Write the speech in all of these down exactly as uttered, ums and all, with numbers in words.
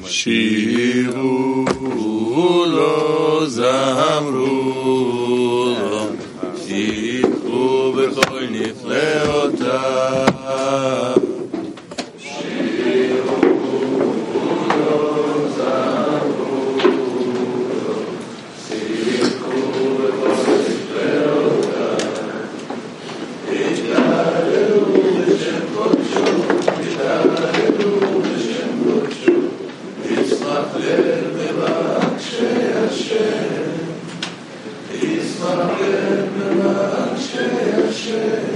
שירו לו זמרו שיקחו בכל נפלאותיו שירו לו זמרו שיקחו בכל נפלאותיו יתהללו בשם קודשו יתהללו בשם קודשו ישמח לב מבקשי השם ישמח לב מבקשי השם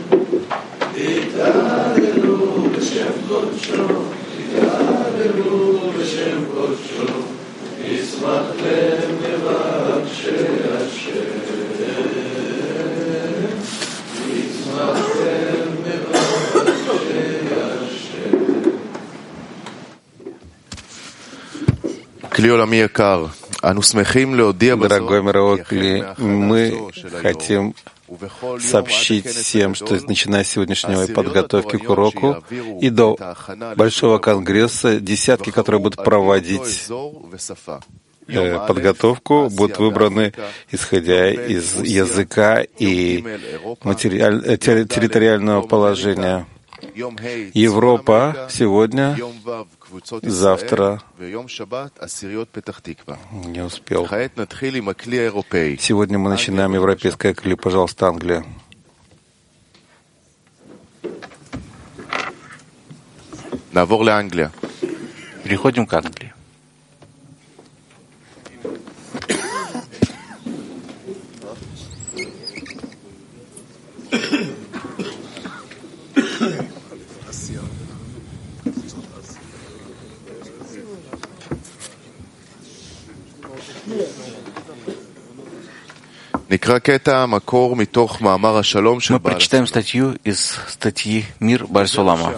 יתהללו בשם קודשו יתהללו בשם קודשו ישמח לב מבקשי השם ישמח לב מבקשי השם. כלי עולמי יקר, אנו שמחים להודיע בזאת, Дорогой мировой Кли, мы хотим сообщить всем, что начиная с сегодняшнего подготовки к уроку и до Большого Конгресса десятки, которые будут проводить э, подготовку, будут выбраны исходя из языка и материаль... э, территориального положения. Европа сегодня, завтра не успел. Сегодня мы начинаем европейское кли. Пожалуйста, Англия. Переходим к Англии. Мы прочитаем статью из статьи «Мир Бар-Сулама».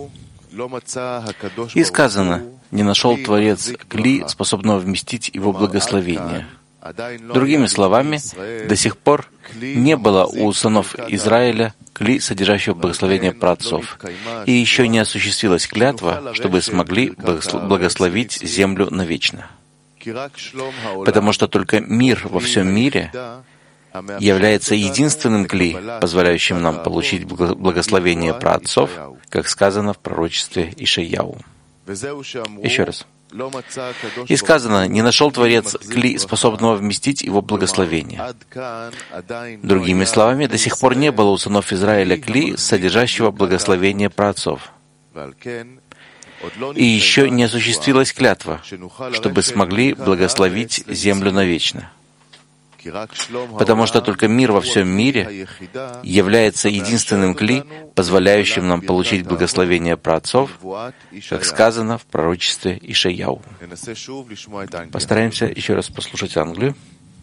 И сказано, не нашел Творец кли, способного вместить его благословение. Другими словами, до сих пор не было у сынов Израиля кли, содержащего благословение праотцов, и еще не осуществилась клятва, чтобы смогли благословить землю навечно. Потому что только мир во всем мире является единственным кли, позволяющим нам получить благословение праотцов, как сказано в пророчестве Ишаяу. Еще раз. И сказано, не нашел Творец кли, способного вместить его благословение. Другими словами, до сих пор не было у сынов Израиля кли, содержащего благословение праотцов. И еще не осуществилась клятва, чтобы смогли благословить землю навечно. Потому что только мир во всем мире является единственным кли, позволяющим нам получить благословение праотцов, как сказано в пророчестве Ишаяу. Постараемся еще раз послушать Англию.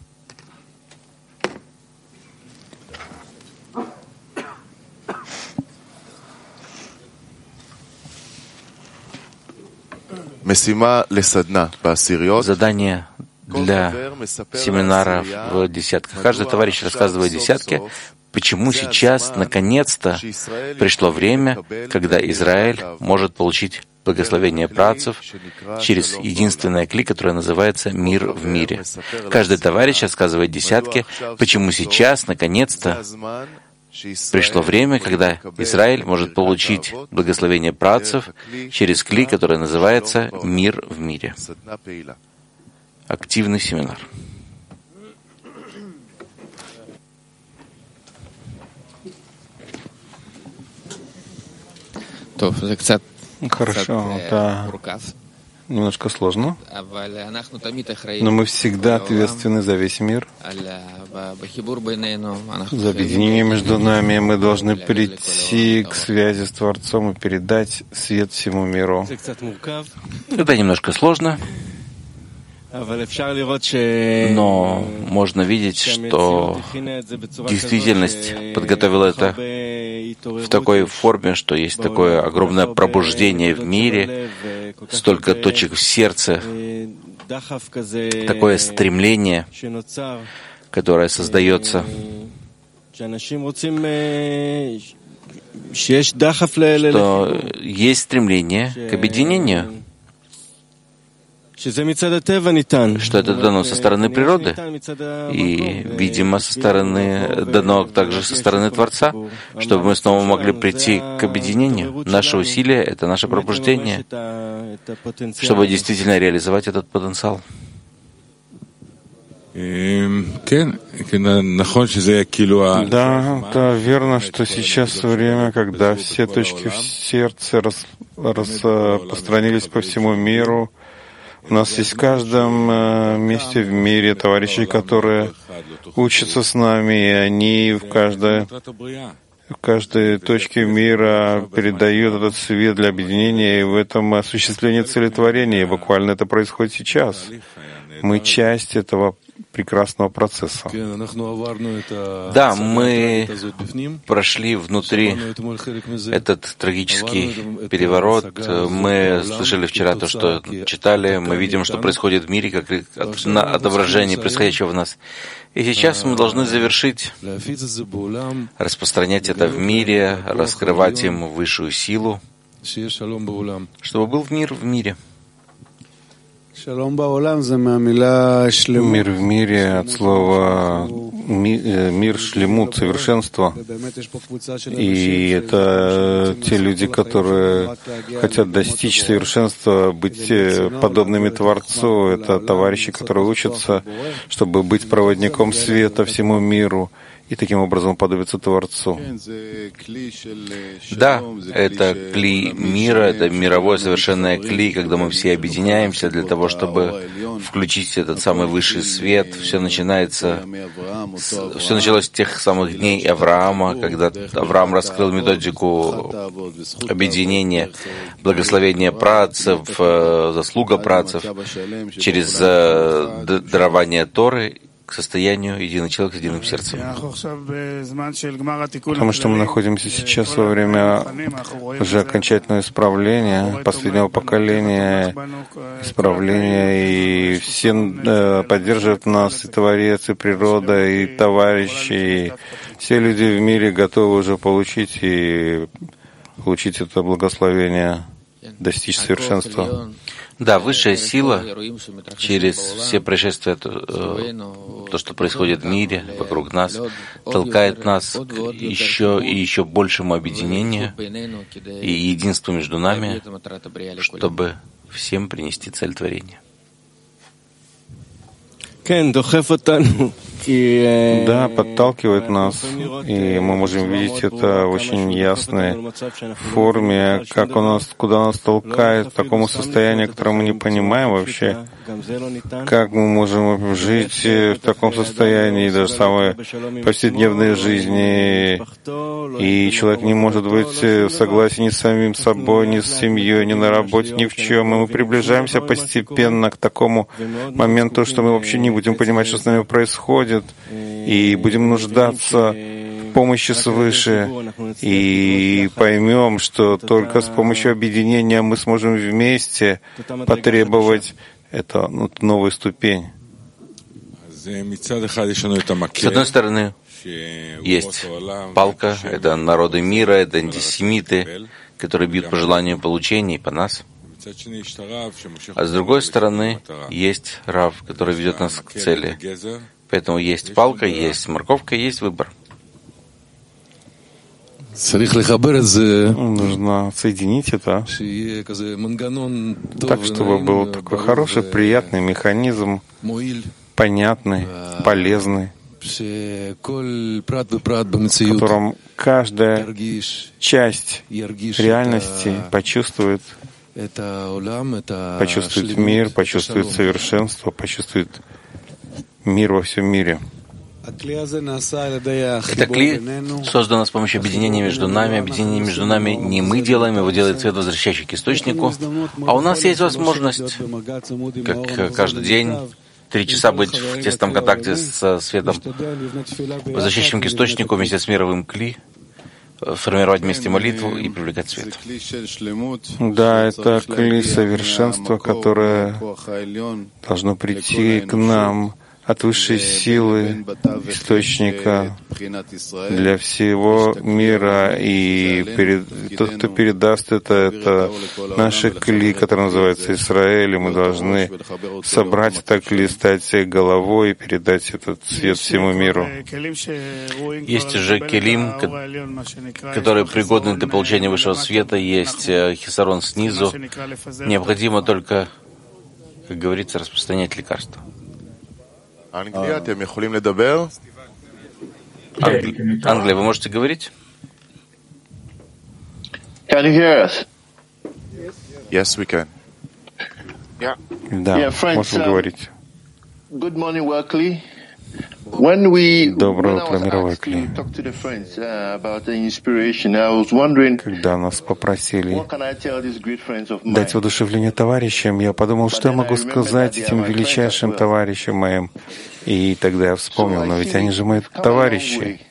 Задание для семинаров в десятках. Каждый товарищ рассказывает десятке, почему сейчас, наконец-то, пришло время, когда Израиль может получить благословение праотцев через единственное кли, которое называется «Мир в мире». Каждый товарищ рассказывает десятке, почему сейчас, наконец-то, пришло время, когда Израиль может получить благословение праотцев через кли, которое называется «Мир в мире». Активный семинар. Хорошо, это немножко сложно, но мы всегда ответственны за весь мир, за объединение между нами. Мы должны прийти к связи с Творцом и передать свет всему миру. Это немножко сложно, но можно видеть, что действительность подготовила это в такой форме, что есть такое огромное пробуждение в мире, столько точек в сердце, такое стремление, которое создается, что есть стремление к объединению. что это дано со стороны природы, и, видимо, со стороны, дано также со стороны Творца, чтобы мы снова могли прийти к объединению. Наше усилие — это наше пробуждение, чтобы действительно реализовать этот потенциал. Да, это верно, что сейчас время, когда все точки в сердце рас, распространились по всему миру. У нас есть в каждом месте в мире товарищи, которые учатся с нами, и они в каждой, в каждой точке мира передают этот свет для объединения, и в этом осуществление целетворения. И буквально это происходит сейчас. Мы часть этого прекрасного процесса. Да, мы прошли внутри этот трагический переворот. Мы слышали вчера то, что читали. Мы видим, что происходит в мире, как отображение происходящего в нас. И сейчас мы должны завершить, распространять это в мире, раскрывать им высшую силу, чтобы был мир в мире. Мир в мире от слова мир, шлемут, совершенство. И это те люди, которые хотят достичь совершенства, быть подобными Творцу. Это товарищи, которые учатся, чтобы быть проводником света всему миру и таким образом подобиться Творцу. Да, это кли мира, это мировое совершенное кли, когда мы все объединяемся для того, чтобы включить этот самый высший свет. Все начинается, с, все началось с тех самых дней Авраама, когда Авраам раскрыл методику объединения, благословения працев, заслуга працев через дарование Торы к состоянию единый человек с единым сердцем. Потому что мы находимся сейчас во время уже окончательного исправления, последнего поколения исправления, и все э, поддерживают нас, и Творец, и природа, и товарищи, и все люди в мире готовы уже получить и получить это благословение, достичь совершенства. Да, высшая сила через все происшествия, то, то, что происходит в мире, вокруг нас, толкает нас к еще и еще большему объединению и единству между нами, чтобы всем принести цель творения. Да, подталкивает нас, и мы можем видеть это в очень ясной форме, как у нас, куда нас толкает, к такому состоянию, которое мы не понимаем вообще, как мы можем жить в таком состоянии, даже в самой повседневной жизни, и человек не может быть в согласии ни с самим собой, ни с семьей, ни на работе, ни в чем, и мы приближаемся постепенно к такому моменту, что мы вообще не будем понимать, что с нами происходит, и будем нуждаться в помощи свыше, и поймем, что только с помощью объединения мы сможем вместе потребовать это, ну, новую ступень. С одной стороны, есть палка, это народы мира, это антисемиты, которые бьют по желанию получения и по нас. А с другой стороны, есть Рав, который ведет нас к цели. Поэтому есть палка, есть морковка, есть выбор. Нужно соединить это так, чтобы был такой хороший, приятный механизм, понятный, полезный, в котором каждая часть реальности почувствует, почувствует мир, почувствует совершенство, почувствует мир во всем мире. Это кли создано с помощью объединения между нами. Объединение между нами не мы делаем, его делает свет, возвращающий к источнику. А у нас есть возможность, как каждый день, три часа быть в тесном контакте со светом, возвращающим к источнику вместе с мировым кли, формировать вместе молитву и привлекать свет. Да, это кли совершенства, которое должно прийти к нам от высшей силы, источника для всего мира, и перед, тот, кто передаст это, это наши кли, который называется Израиль, и мы должны собрать это кли, стать головой и передать этот свет всему миру. Есть же келим, которые пригодны для получения высшего света, есть хисарон снизу. Необходимо только, как говорится, распространять лекарства. Англия, вы можете говорить? Англи... Англия, вы можете говорить? Can you hear us? Yes, we can. Да, Yeah, friends, можем um, говорить. Good morning, Berkeley. When we Доброе when I утро, was мировой asked Кли. to talk to the friends uh, about the inspiration, I was wondering Когда нас попросили what can I tell these great friends of mine. дать воодушевление товарищам, я подумал, что я могу сказать этим величайшим товарищам моим. И тогда я вспомнил, но ведь они же мои товарищи.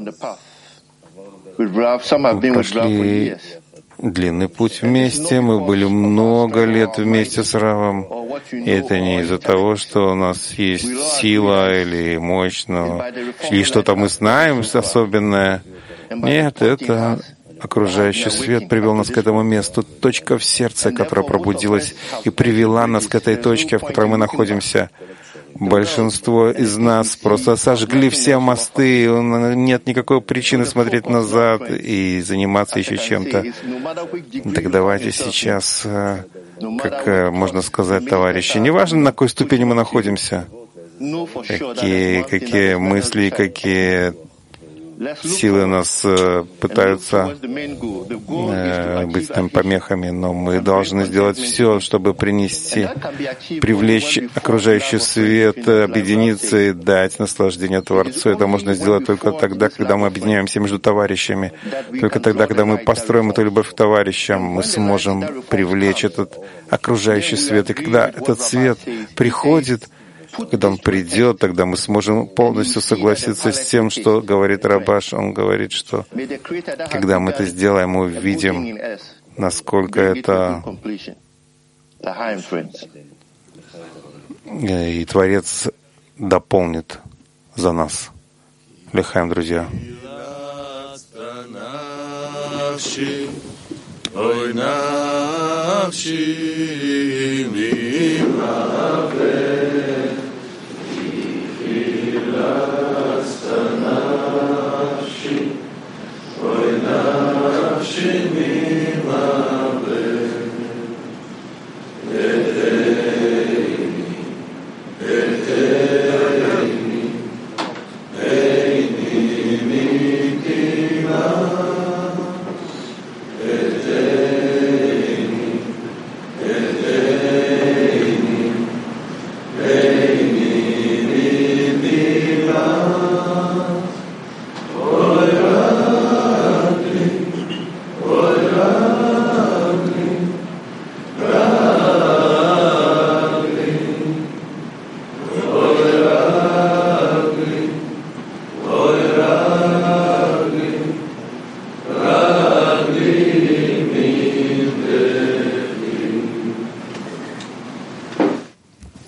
Мы прошли длинный путь вместе, мы были много лет вместе с Равом. И это не из-за того, что у нас есть сила или мощь, но или что-то мы знаем особенное. Нет, это окружающий свет привел нас к этому месту, точка в сердце, которая пробудилась и привела нас к этой точке, в которой мы находимся. Большинство из нас просто сожгли все мосты, нет никакой причины смотреть назад и заниматься еще чем-то. Так давайте сейчас, как можно сказать, товарищи, неважно, на какой ступени мы находимся, какие, какие мысли, какие силы нас э, пытаются э, быть там помехами, но мы должны сделать все, чтобы принести, привлечь окружающий свет, объединиться и дать наслаждение Творцу. Это можно сделать только тогда, когда мы объединяемся между товарищами. Только тогда, когда мы построим эту любовь к товарищам, мы сможем привлечь этот окружающий свет. И когда этот свет приходит, когда он придет, тогда мы сможем полностью согласиться с тем, что говорит Рабаш. Он говорит, что когда мы это сделаем, мы увидим, насколько это и Творец дополнит за нас. Лехаем, друзья. Oy nafshi